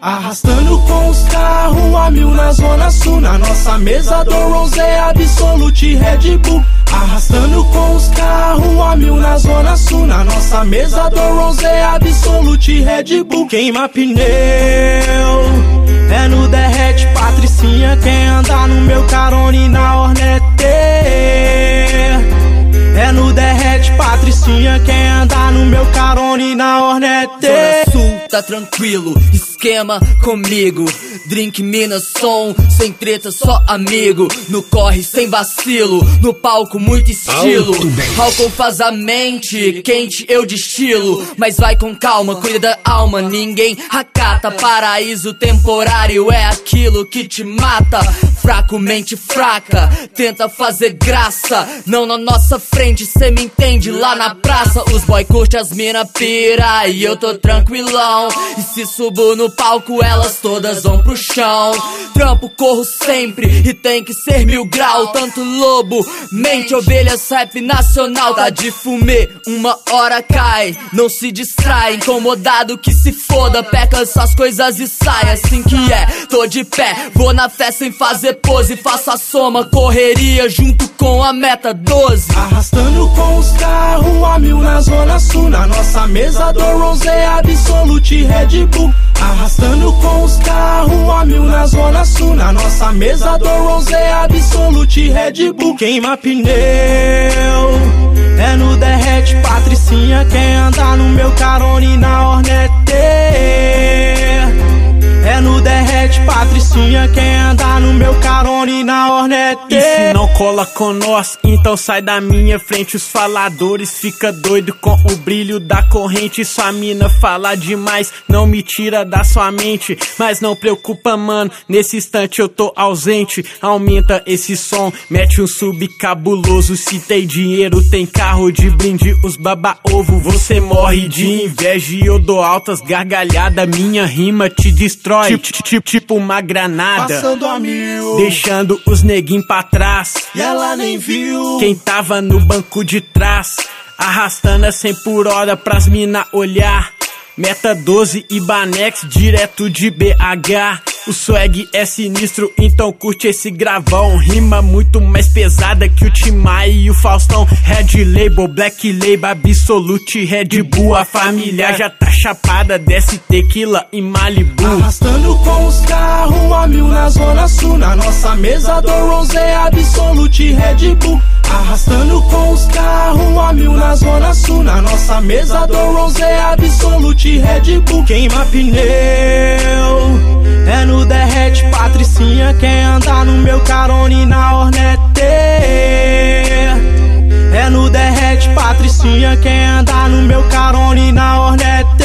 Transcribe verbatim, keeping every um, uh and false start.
Arrastando com os carros a mil na zona sul. Na nossa mesa do Rose é Absolute Red Bull. Arrastando com os carros a mil na zona sul. Na nossa mesa do Rose é Absolute Red Bull. Queima pneu é no derrete, Patricinha quem anda no meu Carone na Hornet. É no derrete, Patricinha quem anda no meu Carone na Hornet. Zona Sul tá tranquilo, esquema comigo. Drink, mina, som, sem treta, só amigo. No corre, sem vacilo, no palco, muito estilo. Álcool faz a mente, quente eu destilo. Mas vai com calma, cuida da alma, ninguém acata. Paraíso temporário é aquilo que te mata. Fraco, mente fraca, tenta fazer graça. Não na nossa frente, cê me entende, lá na praça. Os boy curte, as mina pira e eu tô tranquilão. E se subo no palco, elas todas vão pro chão. Trampo, corro sempre e tem que ser mil grau. Tanto lobo, mente, ovelhas, rap nacional. Tá de fumê, uma hora cai, não se distrai. Incomodado que se foda, peca essas coisas e sai. Assim que é, tô de pé, vou na fé sem fazer pose. Faço a soma, correria junto com a meta doze. Arrastando com os carros a mil na zona sul. Na nossa mesa do Rose é Absolute Red Bull. Arrastando com os carros a mil na zona sul. Na nossa mesa do Rose é Absolute Red Bull. Queima pneu é no derrete, Patricinha quem anda no meu Carone na Hornet. É no derrete, Patricinha quem anda no meu Carone na Hornet. E se não cola com nós, então sai da minha frente. Os faladores fica doido com o brilho da corrente. Sua mina fala demais, não me tira da sua mente. Mas não preocupa, mano, nesse instante eu tô ausente. Aumenta esse som, mete um sub cabuloso. Se tem dinheiro, tem carro de blinde, os baba-ovo. Você morre de inveja e eu dou altas gargalhadas. Minha rima te destrói, tipo, tipo, tipo uma granada, passando a mil, deixando os neguinhos pra trás. E ela nem viu quem tava no banco de trás, arrastando a cem por hora pras mina olhar. Meta doze e Banex, direto de B H. O swag é sinistro, então curte esse gravão. Rima muito mais pesada que o Timaya e o Faustão. Red Label, Black Label, Absolute Red Bull. A família já tá chapada, desce tequila em Malibu. Arrastando com os carros a mil na zona sul. Na nossa mesa do Rose é Absolute Red Bull. Arrastando com os carros a mil na zona sul. Na nossa mesa do Rose é Absolute Red Bull. Queima pneu é no derrete, Patricinha quem anda no meu Carone na Hornet. É no derrete, Patricinha quem anda no meu Carone na Hornet.